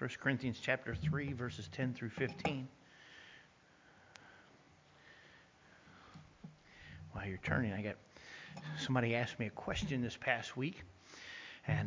1 Corinthians chapter 3, verses 10 through 15. While you're turning, somebody asked me a question this past week, and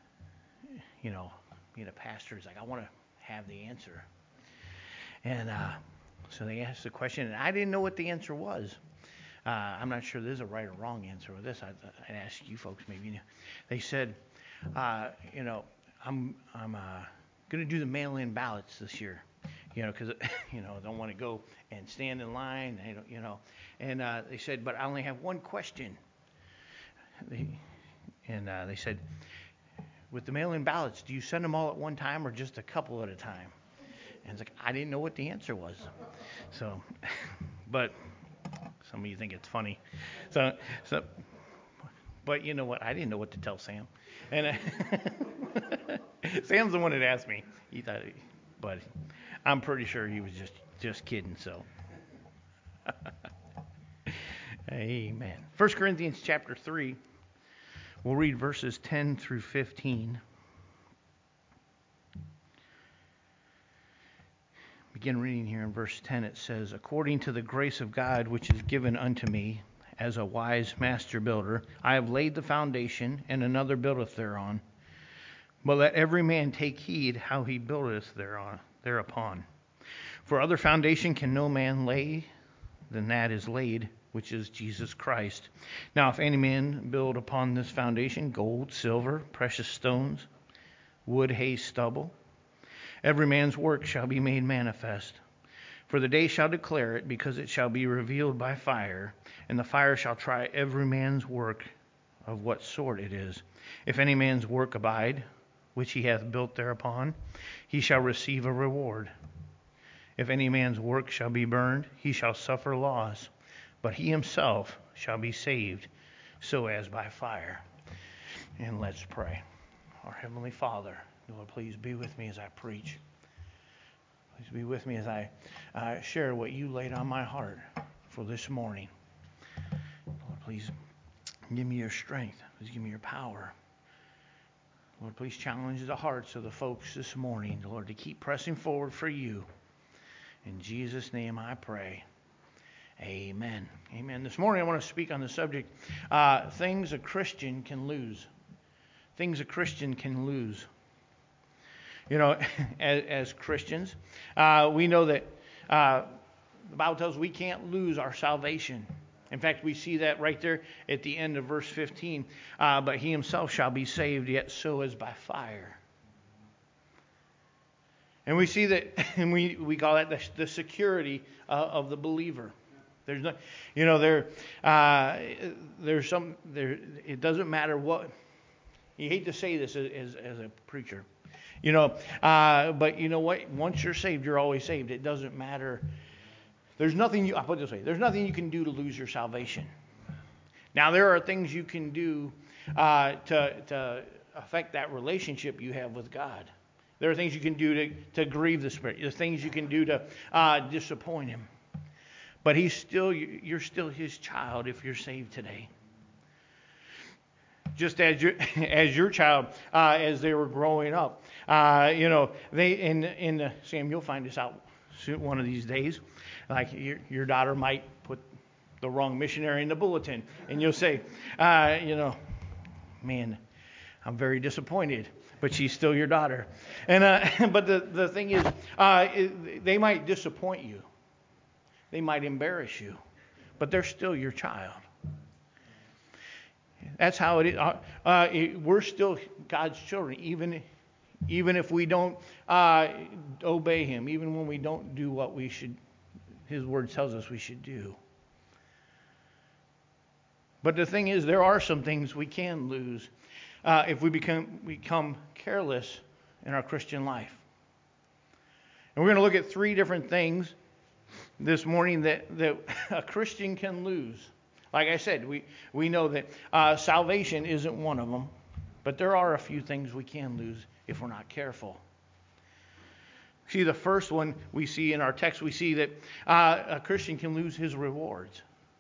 being a pastor is like, I want to have the answer. And so they asked the question, and I didn't know what the answer was. I'm not sure there's a right or wrong answer with this. I'd ask you folks maybe. They said, I'm going to do the mail-in ballots this year, because I don't want to go and stand in line. And they said, but I only have one question. They said, with the mail-in ballots, do you send them all at one time or just a couple at a time? And it's like, I didn't know what the answer was. So, but some of you think it's funny. So, but you know what? I didn't know what to tell Sam. And Sam's the one that asked me. He thought, but I'm pretty sure he was just kidding. So, amen. 1 Corinthians chapter 3. We'll read verses 10 through 15. Begin reading here in verse 10. It says, according to the grace of God which is given unto me, as a wise master builder, I have laid the foundation, and another buildeth thereon. But let every man take heed how he buildeth thereupon. For other foundation can no man lay than that is laid, which is Jesus Christ. Now if any man build upon this foundation gold, silver, precious stones, wood, hay, stubble, every man's work shall be made manifest. For the day shall declare it, because it shall be revealed by fire, and the fire shall try every man's work of what sort it is. If any man's work abide, which he hath built thereupon, he shall receive a reward. If any man's work shall be burned, he shall suffer loss, but he himself shall be saved, so as by fire. And let's pray. Our Heavenly Father, Lord, please be with me as I preach. Please be with me as I share what you laid on my heart for this morning. Lord, please give me your strength. Please give me your power. Lord, please challenge the hearts of the folks this morning, Lord, to keep pressing forward for you. In Jesus' name I pray. Amen. Amen. This morning I want to speak on the subject, things a Christian can lose. Things a Christian can lose. As Christians, we know that the Bible tells us we can't lose our salvation. In fact, we see that right there at the end of verse 15. But he himself shall be saved, yet so as by fire. And we see that, and we call that the security of the believer. There's no, there's some there. It doesn't matter what. You hate to say this as a preacher, but you know what? Once you're saved, you're always saved. It doesn't matter. I'll put it this way. There's nothing you can do to lose your salvation. Now, there are things you can do to affect that relationship you have with God. There are things you can do to grieve the Spirit. There's things you can do to disappoint Him. But you're still His child if you're saved today. Just as your child, as they were growing up, they Sam, you'll find this out one of these days. Like your daughter might put the wrong missionary in the bulletin, and you'll say, man, I'm very disappointed, but she's still your daughter. And but the thing is, they might disappoint you, they might embarrass you, but they're still your child. That's how it is. We're still God's children, even if we don't obey Him, even when we don't do what we should. His Word tells us we should do. But the thing is, there are some things we can lose if we become careless in our Christian life. And we're going to look at 3 different things this morning that a Christian can lose. Like I said, we know that salvation isn't one of them, but there are a few things we can lose if we're not careful. See, the first one we see in our text, we see that a Christian can lose his rewards.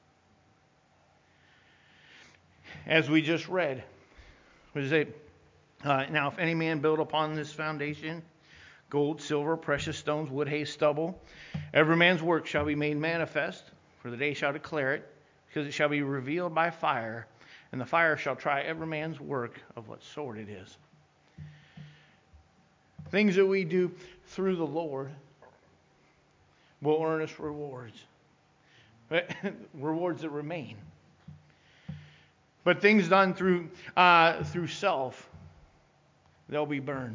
As we just read, what does it say? Now, if any man build upon this foundation gold, silver, precious stones, wood, hay, stubble. Every man's work shall be made manifest, for the day shall declare it, because it shall be revealed by fire, and the fire shall try every man's work of what sort it is. Things that we do through the Lord will earn us rewards. Rewards that remain. But things done through self, they'll be burned.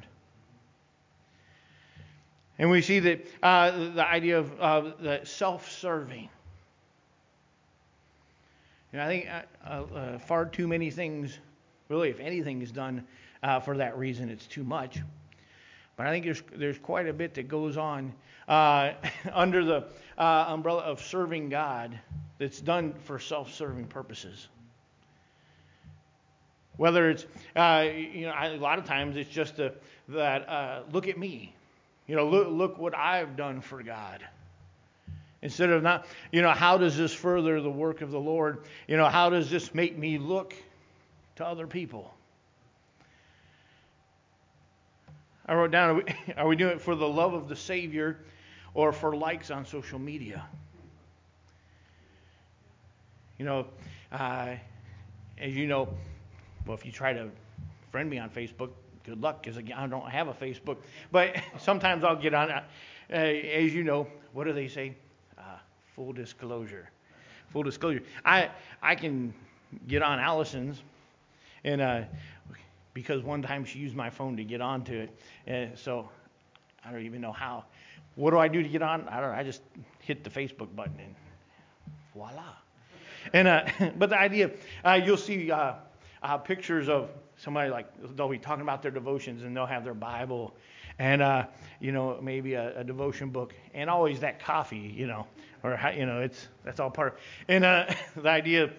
And we see that the idea of the self-serving. And I think far too many things, really, if anything is done for that reason, it's too much. But I think there's quite a bit that goes on under the umbrella of serving God that's done for self-serving purposes. Whether it's, a lot of times it's just that look at me. Look what I've done for God. Instead of not, how does this further the work of the Lord? How does this make me look to other people? I wrote down, are we doing it for the love of the Savior or for likes on social media? As you know, well, if you try to friend me on Facebook, good luck, because I don't have a Facebook. But sometimes I'll get on. As you know, what do they say? Full disclosure. Full disclosure. I can get on Allison's, and because one time she used my phone to get onto it, and so I don't even know how. What do I do to get on? I don't know. I just hit the Facebook button and voila. And but the idea, you'll see pictures of somebody, like they'll be talking about their devotions and they'll have their Bible and maybe a devotion book and always that coffee, or that's all part of. And the idea,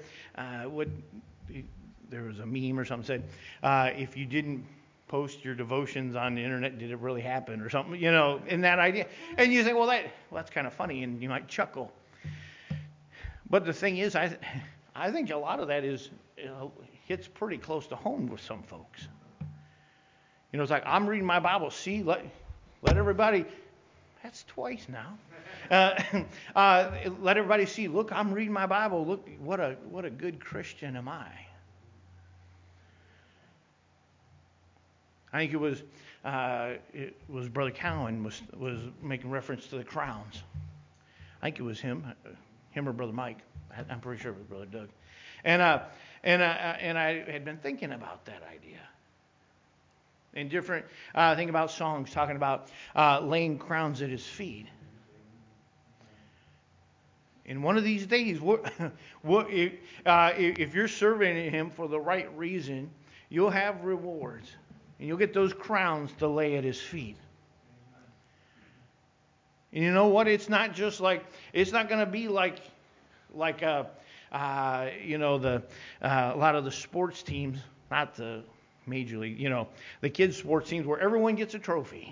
there was a meme or something said, if you didn't post your devotions on the internet, did it really happen or something? In that idea, and you think, well, that's kind of funny, and you might chuckle. But the thing is, I think a lot of that is hits pretty close to home with some folks. It's like, I'm reading my Bible. See, let everybody. That's twice now. Let everybody see. Look, I'm reading my Bible. Look, what a good Christian am I. I think it was Brother Cowan was making reference to the crowns. I think it was him or Brother Mike. I'm pretty sure it was Brother Doug. And I had been thinking about that idea. And different, think about songs talking about laying crowns at his feet. And one of these days, if you're serving him for the right reason, you'll have rewards. And you'll get those crowns to lay at his feet. And you know what? It's not just like, it's not going to be like a lot of the sports teams, not the major league, the kids' sports teams where everyone gets a trophy.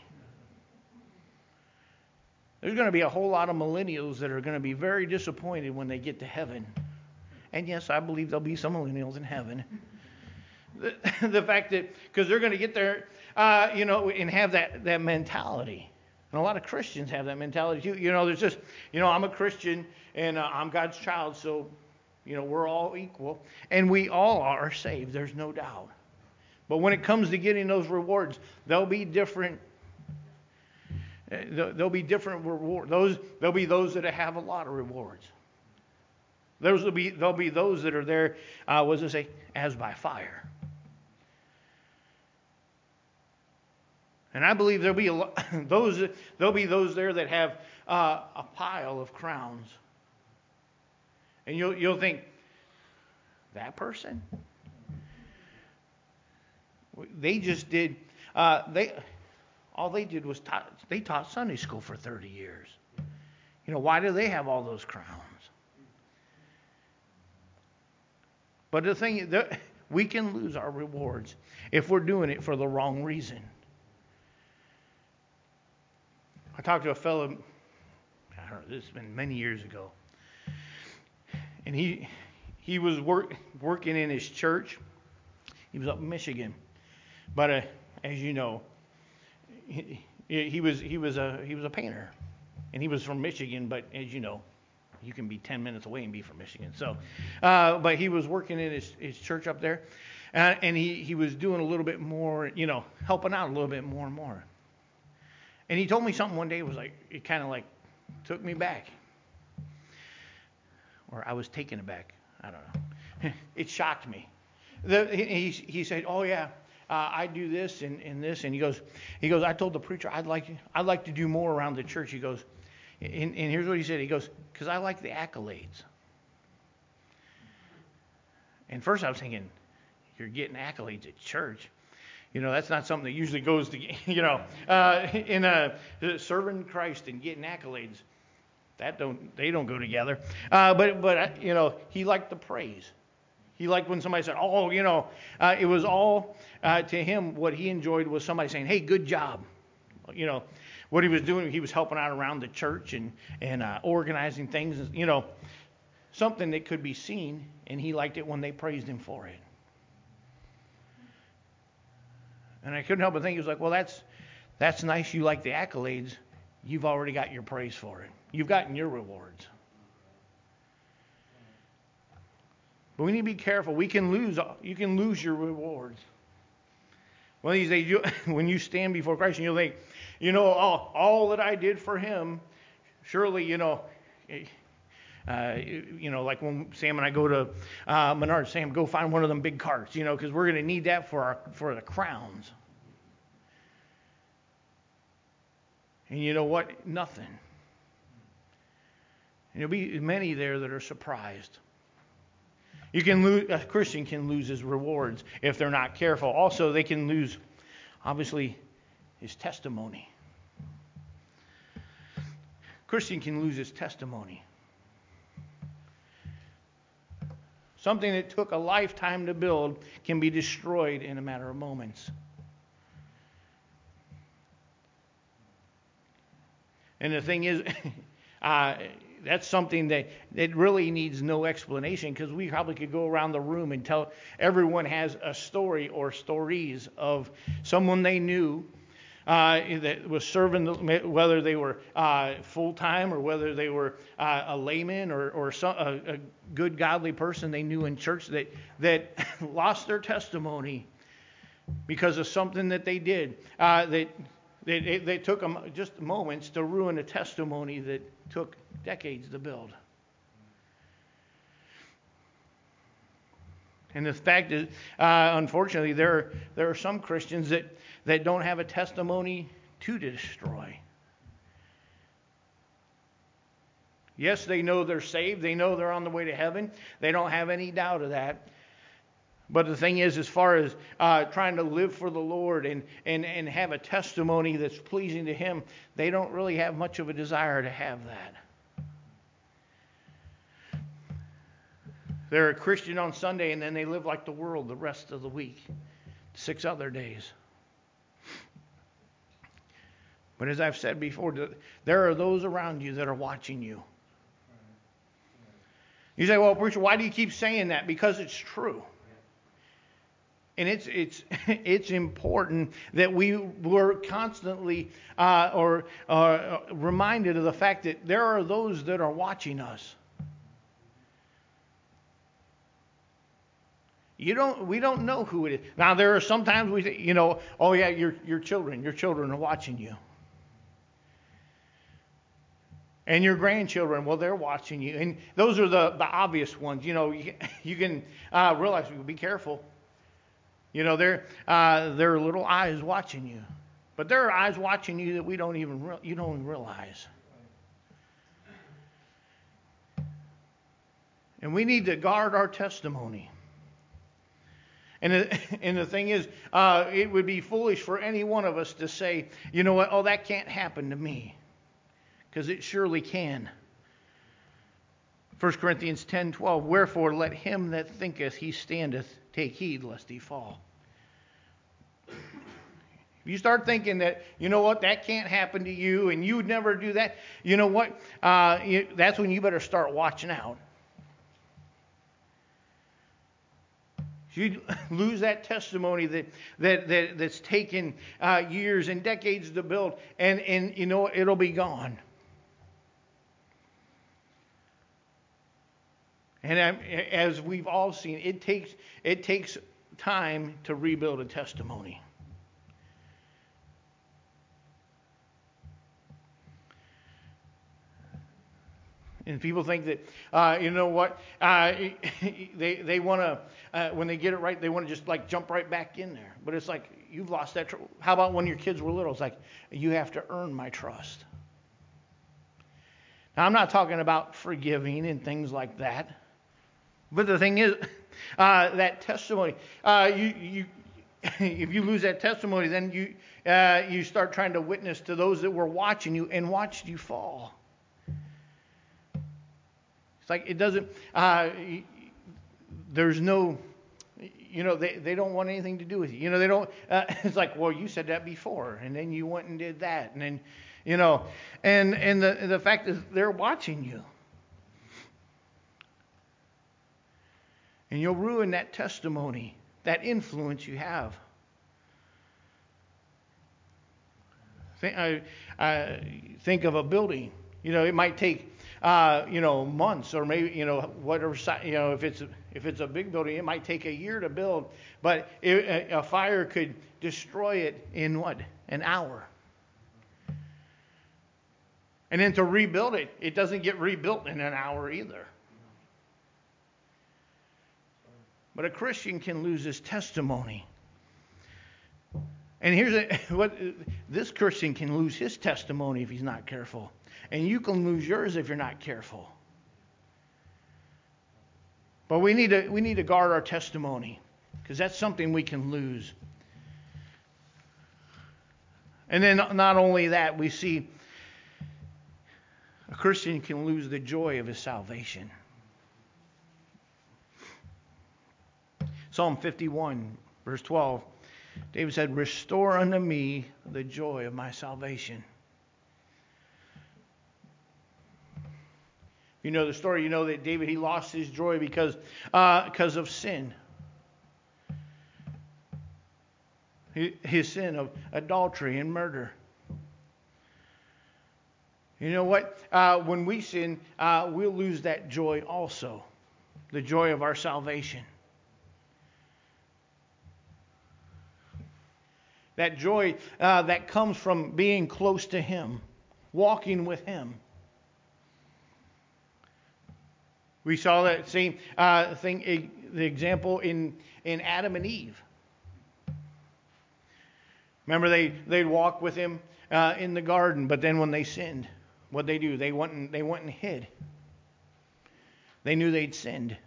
There's going to be a whole lot of millennials that are going to be very disappointed when they get to heaven. And yes, I believe there'll be some millennials in heaven. The fact that, because they're going to get there, and have that mentality. And a lot of Christians have that mentality too. There's just, I'm a Christian and I'm God's child, so, we're all equal. And we all are saved, there's no doubt. But when it comes to getting those rewards, there'll be different. There'll be different rewards. There'll be those that have a lot of rewards. There'll be those that are there. What does it say? As by fire. And I believe there'll be those there that have a pile of crowns. And you'll think, that person? They just did. All they did was they taught Sunday school for 30 years. Why do they have all those crowns? But the thing is, we can lose our rewards if we're doing it for the wrong reason. I talked to a fellow, I don't know, this has been many years ago, and he was working in his church. He was up in Michigan, but as you know, he was a painter, and he was from Michigan. But as you know, you can be 10 minutes away and be from Michigan. So, but he was working in his church up there, and he was doing a little bit more, helping out a little bit more and more. And he told me something one day. It kind of like took me back, or I was taken aback. I don't know. It shocked me. He said, "Oh yeah, I do this and this," and he goes, "I told the preacher I'd like to do more around the church." He goes, and here's what he said. He goes, "Because I like the accolades." And first I was thinking, you're getting accolades at church. That's not something that usually goes to, in serving Christ and getting accolades. They don't go together. But he liked the praise. He liked when somebody said, "Oh, it was all to him." What he enjoyed was somebody saying, "Hey, good job." What he was doing, he was helping out around the church and organizing things. Something that could be seen, and he liked it when they praised him for it. And I couldn't help but think, he was like, "Well, that's nice. You like the accolades. You've already got your praise for it. You've gotten your rewards." But we need to be careful. You can lose your rewards. One of these days, when you stand before Christ and you'll think, all that I did for him, surely, like when Sam and I go to Menards, Sam, go find one of them big carts, because we're going to need that for the crowns. And you know what? Nothing. And there'll be many there that are surprised. A Christian can lose his rewards if they're not careful. Also, they can lose, obviously, his testimony. Christian can lose his testimony. Something that took a lifetime to build can be destroyed in a matter of moments. And the thing is, that's something that really needs no explanation, because we probably could go around the room and tell everyone has a story or stories of someone they knew that was serving, whether they were full-time or whether they were a layman or a good godly person they knew in church that lost their testimony because of something that they did. They took them just moments to ruin a testimony that took decades to build. And the fact is, unfortunately, there are some Christians that don't have a testimony to destroy. Yes, they know they're saved. They know they're on the way to heaven. They don't have any doubt of that. But the thing is, as far as trying to live for the Lord and have a testimony that's pleasing to Him, they don't really have much of a desire to have that. They're a Christian on Sunday, and then they live like the world the rest of the week, 6 other days. But as I've said before, there are those around you that are watching you. You say, "Well, preacher, why do you keep saying that?" Because it's true. And it's important that we were constantly reminded of the fact that there are those that are watching us. We don't know who it is. Now there are sometimes we say, "Oh yeah, your children are watching you." And your grandchildren, well, they're watching you. And those are the obvious ones. You can realize, be careful. There are little eyes watching you. But there are eyes watching you that you don't even realize. And we need to guard our testimony. And the thing is, it would be foolish for any one of us to say, "You know what? Oh, that can't happen to me." Because it surely can. 1 Corinthians 10:12, "Wherefore let him that thinketh he standeth take heed lest he fall." If you start thinking that, that can't happen to you and you would never do that, you know what? That's when you better start watching out. You lose that testimony that's taken years and decades to build, and it'll be gone. And as we've all seen, it takes time to rebuild a testimony. And people think that, you know what, they want to, when they get it right, they want to just like jump right back in there. But it's like, you've lost that. How about when your kids were little? It's like, you have to earn my trust. Now, I'm not talking about forgiving and things like that. But the thing is, that testimony, if you lose that testimony, then you start trying to witness to those that were watching you and watched you fall. It's like it doesn't, there's no, they don't want anything to do with you. They don't, it's like, well, you said that before, and then you went and did that. And then, and the fact is they're watching you. And you'll ruin that testimony, that influence you have. Think of a building. It might take, months, or maybe, whatever, if it's a big building, it might take a year to build, but a fire could destroy it in what? An hour. And then to rebuild it, it doesn't get rebuilt in an hour either. But a Christian can lose his testimony. And here's what this Christian can lose his testimony if he's not careful. And you can lose yours if you're not careful. But we need to guard our testimony, because that's something we can lose. And then not only that, we see a Christian can lose the joy of his salvation. Psalm 51, verse 12, David said, "Restore unto me the joy of my salvation." You know the story. You know that David, he lost his joy because of sin. His sin of adultery and murder. You know what? When we sin, we'll lose that joy also. The joy of our salvation. That joy that comes from being close to Him, walking with Him. We saw that same thing, the example in Adam and Eve. Remember, they'd walk with Him in the garden, but then when they sinned, what'd they do? They went and hid. They knew they'd sinned,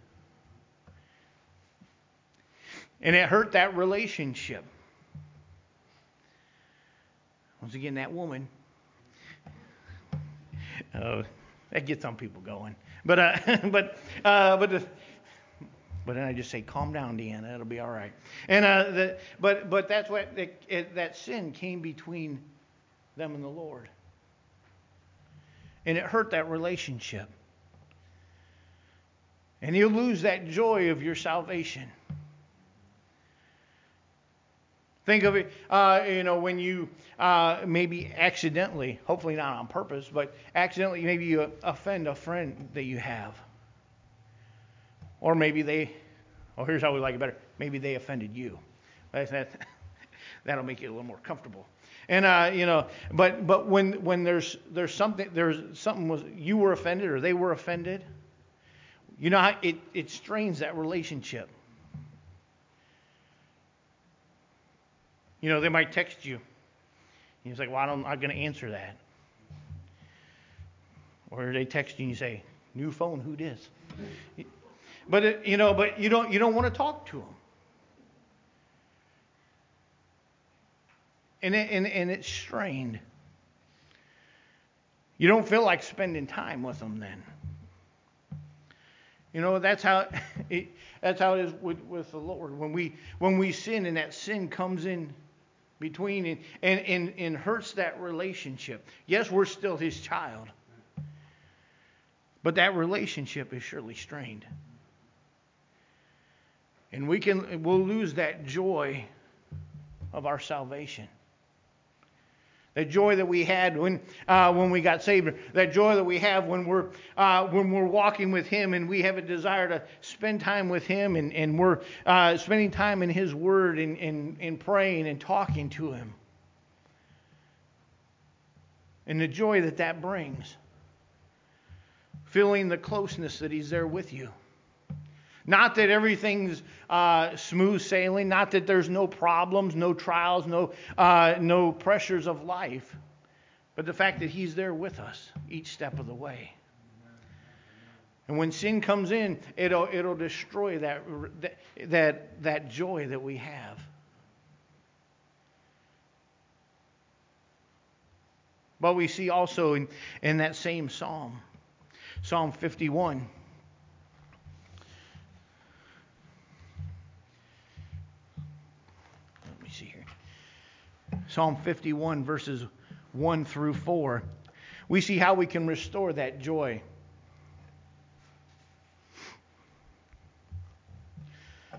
and it hurt that relationship. Once again, that woman, that gets some people going. But then I just say, calm down, Deanna. It'll be all right. And but that's what that sin came between them and the Lord, and it hurt that relationship. And you lose that joy of your salvation. Think of it, when you maybe accidentally, hopefully not on purpose, but accidentally maybe you offend a friend that you have. Or maybe here's how we like it better. Maybe they offended you. That'll make you a little more comfortable. And, but when there's something was you were offended or they were offended, you know how it strains that relationship. They might text you. And you're like, well, I'm not going to answer that. Or they text you and you say, new phone, who dis? But you don't want to talk to them. And it's strained. You don't feel like spending time with them then. That's how it is with the Lord. When we sin and that sin comes in between and hurts that relationship. Yes, we're still His child. But that relationship is surely strained. And we'll lose that joy of our salvation. That joy that we had when we got saved. That joy that we have when we're walking with Him and we have a desire to spend time with Him and we're spending time in His Word and praying and talking to Him. And the joy that brings. Feeling the closeness that He's there with you. Not that everything's smooth sailing, not that there's no problems, no trials, no pressures of life, but the fact that He's there with us each step of the way. And when sin comes in, it'll destroy that joy that we have. But we see also in that same psalm, Psalm 51. Psalm 51 verses 1 through 4. We see how we can restore that joy. It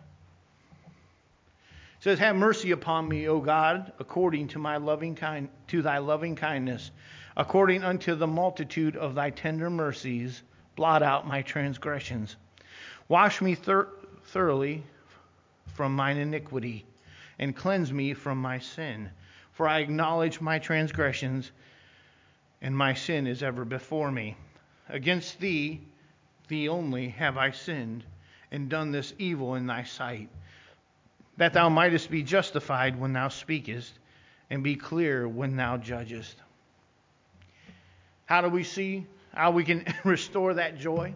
says, "Have mercy upon me, O God, according to thy loving kindness, according unto the multitude of thy tender mercies, blot out my transgressions. Wash me thoroughly from mine iniquity, and cleanse me from my sin. For I acknowledge my transgressions, and my sin is ever before me. Against thee only, have I sinned, and done this evil in thy sight, that thou mightest be justified when thou speakest, and be clear when thou judgest." How do we see how we can restore that joy?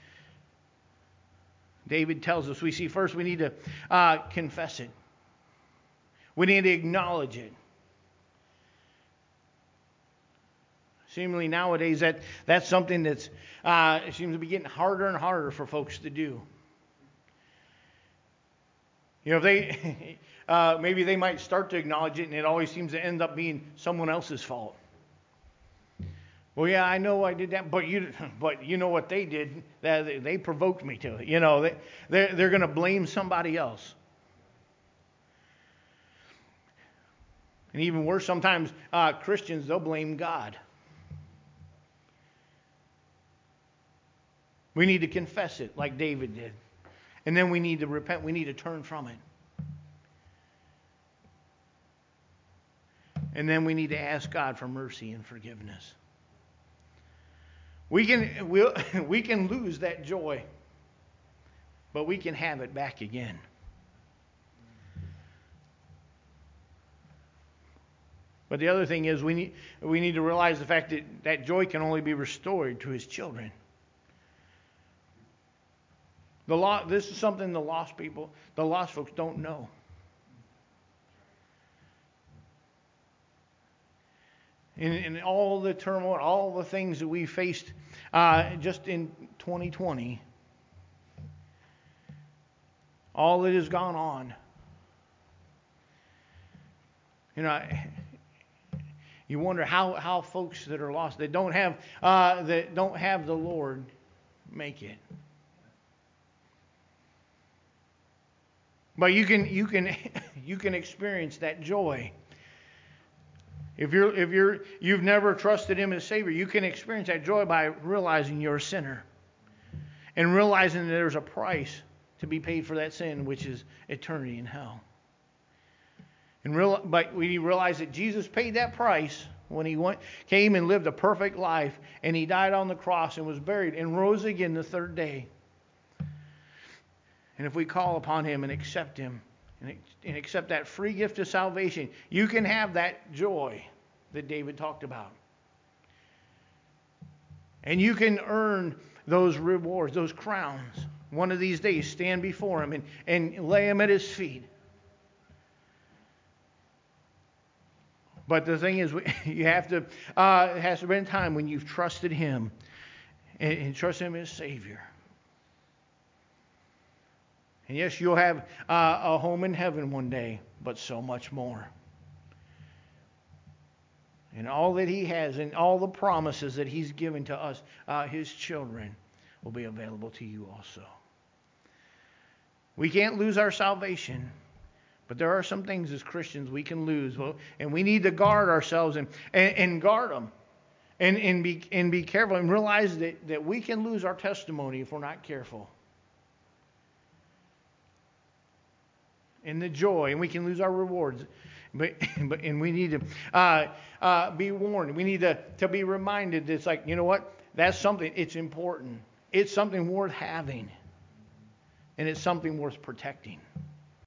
David tells us, we see first we need to confess it. We need to acknowledge it. Seemingly nowadays that's something that's it seems to be getting harder and harder for folks to do. You know, if they maybe they might start to acknowledge it, and it always seems to end up being someone else's fault. Well, yeah, I know I did that, but you know what they did? They provoked me to it. You know, they're going to blame somebody else. And even worse, sometimes Christians, they'll blame God. We need to confess it like David did. And then we need to repent. We need to turn from it. And then we need to ask God for mercy and forgiveness. We can lose that joy, but we can have it back again. But the other thing is we need to realize the fact that joy can only be restored to His children. This is something the lost folks don't know. In all the turmoil, all the things that we faced just in 2020, all that has gone on, you know, you wonder how folks that are lost, that don't have the Lord, make it. But you can experience that joy. If you've never trusted Him as Savior, you can experience that joy by realizing you're a sinner, and realizing that there's a price to be paid for that sin, which is eternity in hell. But we realize that Jesus paid that price when He came and lived a perfect life, and He died on the cross and was buried and rose again the third day. And if we call upon Him and accept Him and accept that free gift of salvation, you can have that joy that David talked about. And you can earn those rewards, those crowns. One of these days, stand before Him and lay them at His feet. But the thing is, you have to. It has to be a time when you've trusted Him and trust Him as Savior. And yes, you'll have a home in heaven one day, but so much more. And all that He has and all the promises that He's given to us, His children, will be available to you also. We can't lose our salvation. But there are some things as Christians we can lose. And we need to guard ourselves and guard them. And be careful and realize that we can lose our testimony if we're not careful. And the joy, and we can lose our rewards. And we need to be warned. We need to be reminded that it's like, you know what? That's something, it's important. It's something worth having. And it's something worth protecting.